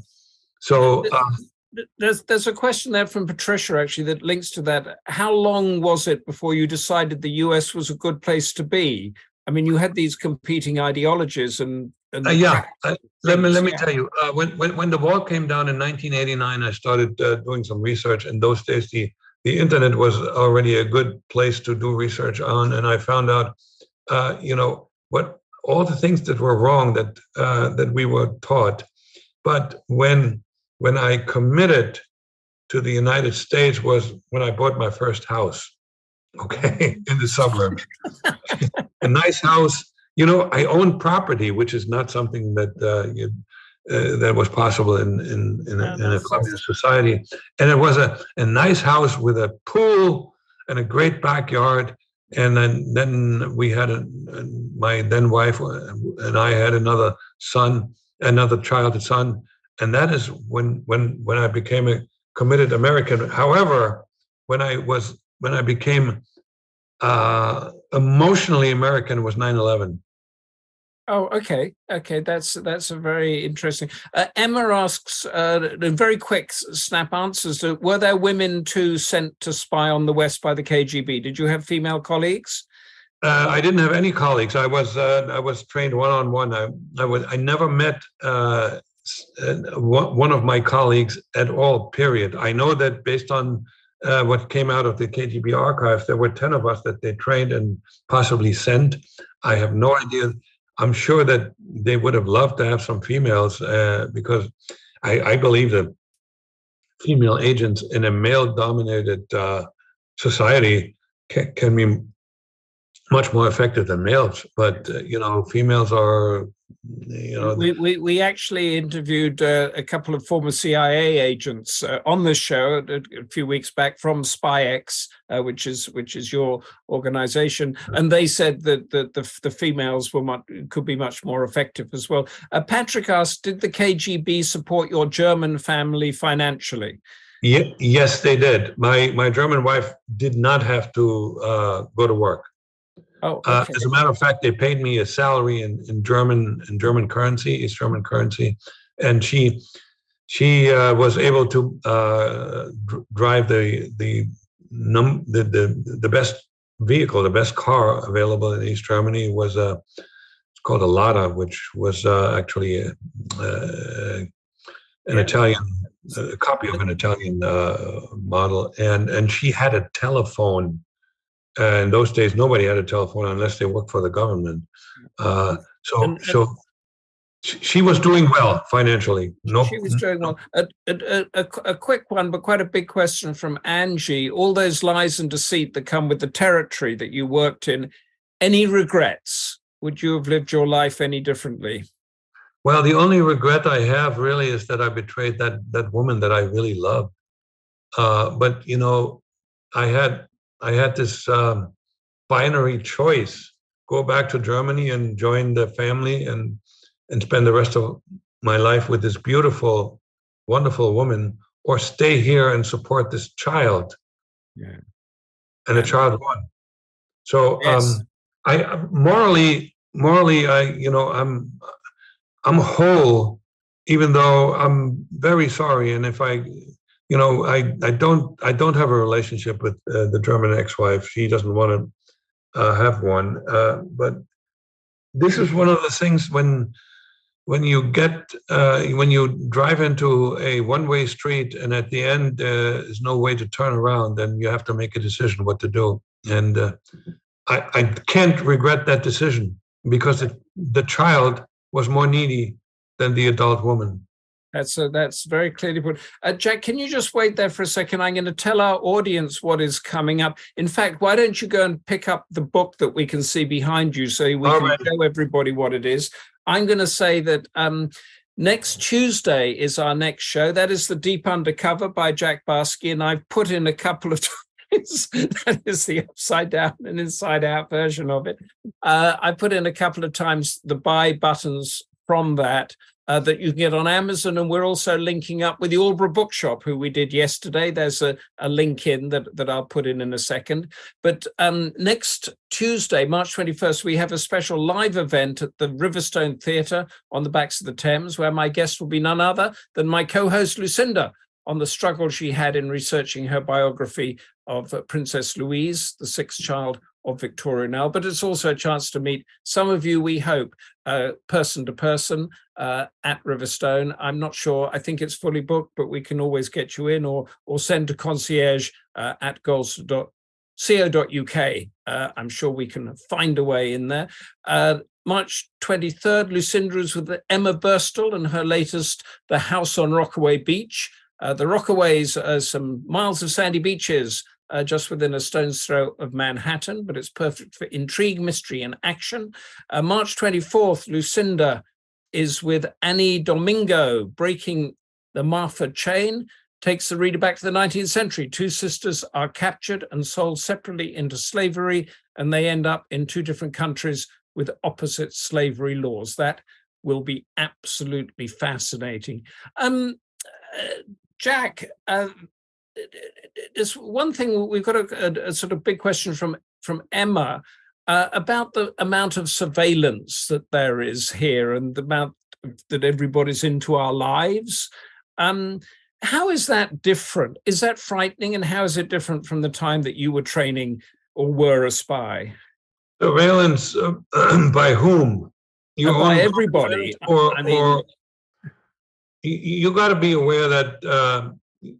So uh, There's there's a question there from Patricia, actually, that links to that. How long was it before you decided the U S was a good place to be? I mean, you had these competing ideologies and... and uh, yeah, uh, let me let me yeah. tell you, uh, when, when when the wall came down in nineteen eighty-nine, I started uh, doing some research. In those days, the, the internet was already a good place to do research on, and I found out, uh, you know, what all the things that were wrong that uh, that we were taught. But when When I committed to the United States was when I bought my first house, okay, in the suburbs. A nice house. You know, I own property, which is not something that uh, you, uh, that was possible in in, in, a, in a communist society. And it was a, a nice house with a pool and a great backyard. And then, then we had a, my then wife and I had another son, another childhood son. And that is when when when I became a committed American. However, when I was when I became uh, emotionally American was nine eleven. Oh, okay, okay, that's that's a very interesting. Uh, Emma asks, uh, very quick snap answers. Uh, were there women too sent to spy on the West by the K G B? Did you have female colleagues? Uh, I didn't have any colleagues. I was uh, I was trained one on one. I I was I never met. Uh, one of my colleagues at all, period. I know that based on uh, what came out of the K G B archives, there were ten of us that they trained and possibly sent. I have no idea. I'm sure that they would have loved to have some females uh, because I, I believe that female agents in a male-dominated uh, society can, can be much more effective than males. But, uh, you know, females are... You know, we, we we actually interviewed uh, a couple of former C I A agents uh, on this show a, a few weeks back from SpyX, uh, which is which is your organization, and they said that the the, the females were much, could be much more effective as well. Uh, Patrick asked, did the K G B support your German family financially? Yeah, yes, they did. My my German wife did not have to uh, go to work. Oh, okay. uh, as a matter of fact, they paid me a salary in, in German in German currency, East German currency, and she she uh, was able to uh, dr- drive the the, num- the the the best vehicle, the best car available in East Germany was a it's called a Lada, which was uh, actually a, uh, an yeah. Italian a copy of an Italian uh, model, and and she had a telephone. Uh, in those days, nobody had a telephone unless they worked for the government. Uh, so, and, and so she was doing well financially. No, she was doing well. A, a, a, a quick one, but quite a big question from Angie. All those lies and deceit that come with the territory that you worked in. Any regrets? Would you have lived your life any differently? Well, the only regret I have really is that I betrayed that that woman that I really loved. Uh, but you know. I had I had this um, binary choice: go back to Germany and join the family and and spend the rest of my life with this beautiful, wonderful woman, or stay here and support this child. Yeah. And the child won. So Yes. um, I morally, morally, I you know I'm I'm whole, even though I'm very sorry. And if I, you know, I I don't I don't have a relationship with uh, the German ex-wife. She doesn't want to uh, have one. Uh, but this is one of the things when when you get uh, when you drive into a one-way street and at the end uh, there's no way to turn around, then you have to make a decision what to do. And uh, I, I can't regret that decision because it, the child was more needy than the adult woman. That's a, that's very clearly put. Uh, Jack, can you just wait there for a second? I'm going to tell our audience what is coming up. In fact, why don't you go and pick up the book that we can see behind you so we All can right. show everybody what it is. I'm going to say that um, next Tuesday is our next show. That is The Deep Undercover by Jack Barsky, and I've put in a couple of times. That is the upside down and inside out version of it. Uh, I put in a couple of times the buy buttons from that. Uh, that you can get on Amazon, and we're also linking up with the Aldborough Bookshop, who we did yesterday. There's a, a link in that, that I'll put in in a second. But um, next Tuesday, March twenty-first, we have a special live event at the Riverstone Theatre on the Backs of the Thames, where my guest will be none other than my co-host Lucinda, on the struggle she had in researching her biography of uh, Princess Louise, the sixth child of Victoria and Albert. It's also a chance to meet some of you, we hope, uh, person to person uh, at Riverstone. I'm not sure. I think it's fully booked, but we can always get you in, or or send to concierge uh, at golster dot co dot uk. Uh, I'm sure we can find a way in there. Uh, March twenty-third, Lucinda is with Emma Burstall and her latest, The House on Rockaway Beach. Uh, the Rockaways are some miles of sandy beaches Uh, just within a stone's throw of Manhattan, but it's perfect for intrigue, mystery, and action. Uh, March twenty-fourth, Lucinda is with Annie Domingo, Breaking the Marfa Chain, takes the reader back to the nineteenth century. Two sisters are captured and sold separately into slavery, and they end up in two different countries with opposite slavery laws. That will be absolutely fascinating. Um, uh, Jack, uh, there's one thing we've got a, a, a sort of big question from from Emma uh, about the amount of surveillance that there is here and the amount that everybody's into our lives. Um, how is that different? Is that frightening, and how is it different from the time that you were training or were a spy? Surveillance uh, by whom? Your uh, by everybody. Or, I mean, or you, you got to be aware that. Uh,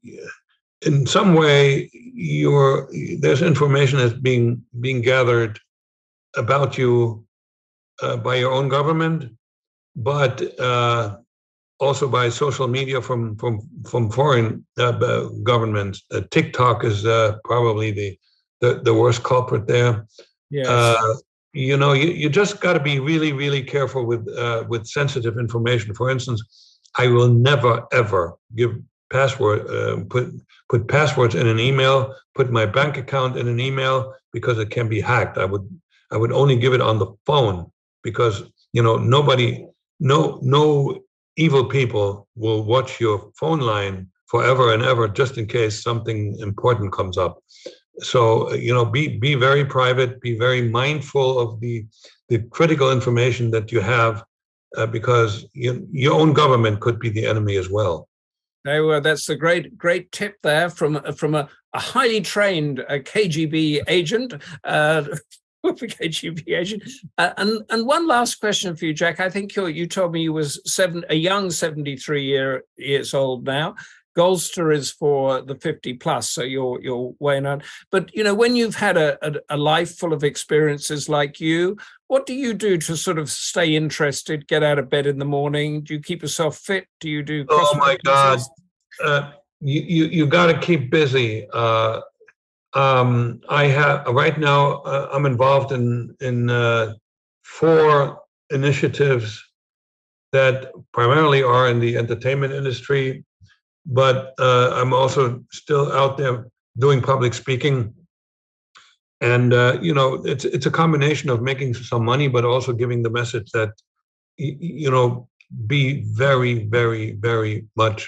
in some way, you're, there's information that's being being gathered about you uh, by your own government, but uh, also by social media from from from foreign uh, governments. Uh, TikTok is uh, probably the, the the worst culprit there. Yes. Uh, you know, you, you just got to be really really careful with uh, with sensitive information. For instance, I will never ever give password uh, put put passwords in an email, put my bank account in an email, because it can be hacked. I would I would only give it on the phone, because you know nobody no no evil people will watch your phone line forever and ever just in case something important comes up. So you know be be very private, be very mindful of the the critical information that you have, uh, because you, your own government could be the enemy as well. No, uh, that's a great, great tip there from from a, a highly trained uh, K G B agent, uh, K G B agent. Uh, and and one last question for you, Jack. I think you you told me you was seven, a young seventy-three year years old now. Golster is for the fifty plus, so you're you're weighing on. But you know, when you've had a, a a life full of experiences like you, what do you do to sort of stay interested, get out of bed in the morning? Do you keep yourself fit? Do you do? Oh my God, uh, you you you got to keep busy. Uh, um, I have right now. Uh, I'm involved in in uh, four initiatives that primarily are in the entertainment industry. But uh, I'm also still out there doing public speaking. And, uh, you know, it's it's a combination of making some money, but also giving the message that, you know, be very, very, very much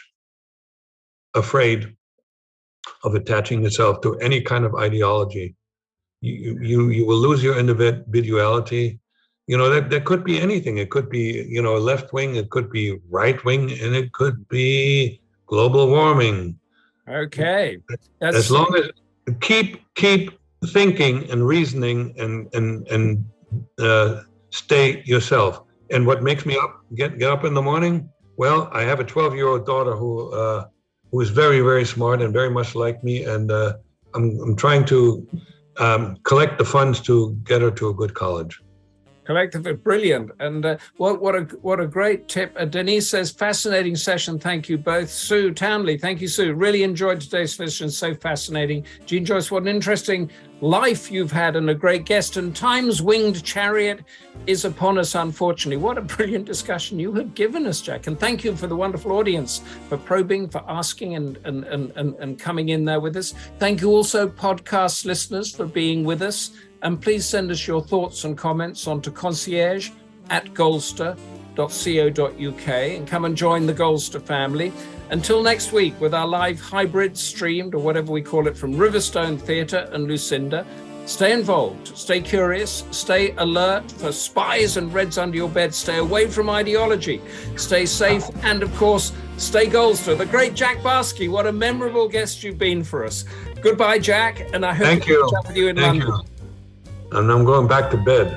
afraid of attaching yourself to any kind of ideology. You you you will lose your individuality. You know, that, that could be anything. It could be, you know, left wing, it could be right wing, and it could be global warming. Okay. That's... As long as keep keep thinking and reasoning and and and uh, stay yourself. And what makes me up get get up in the morning? Well, I have a twelve-year-old daughter who uh, who is very, very smart and very much like me, and uh, I'm I'm trying to um, collect the funds to get her to a good college. Collectively brilliant, and uh, what what a what a great tip. Uh, Denise says, fascinating session. Thank you both. Sue Townley, thank you, Sue. Really enjoyed today's session. So fascinating. Jean Joyce, what an interesting life you've had and a great guest. And time's winged chariot is upon us, unfortunately. What a brilliant discussion you have given us, Jack. And thank you for the wonderful audience for probing, for asking, and and and and, and coming in there with us. Thank you also, podcast listeners, for being with us. And please send us your thoughts and comments on to concierge at goldster dot co dot uk and come and join the Goldster family. Until next week with our live hybrid streamed, or whatever we call it, from Riverstone Theatre and Lucinda. Stay involved, stay curious, stay alert for spies and reds under your bed, stay away from ideology, stay safe, and of course, stay Goldster. The great Jack Barsky, what a memorable guest you've been for us. Goodbye, Jack, and I hope Thank to you. catch up with you in Thank London. You. And I'm going back to bed.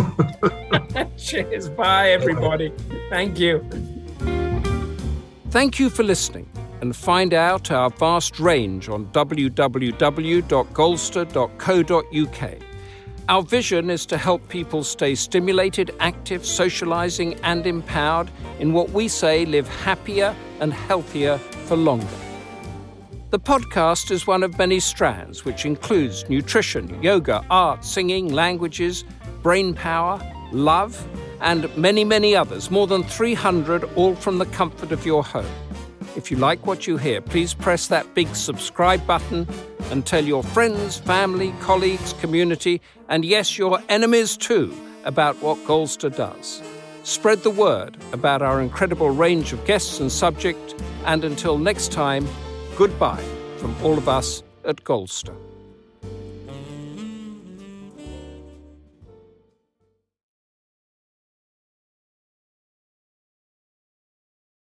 Cheers. Bye, everybody. Thank you. Thank you for listening, and find out our vast range on w w w dot goldster dot co dot uk. Our vision is to help people stay stimulated, active, socializing, and empowered in what we say live happier and healthier for longer. The podcast is one of many strands, which includes nutrition, yoga, art, singing, languages, brain power, love, and many, many others, more than three hundred, all from the comfort of your home. If you like what you hear, please press that big subscribe button and tell your friends, family, colleagues, community, and yes, your enemies too, about what Goldster does. Spread the word about our incredible range of guests and subject, and until next time, goodbye from all of us at Goldster.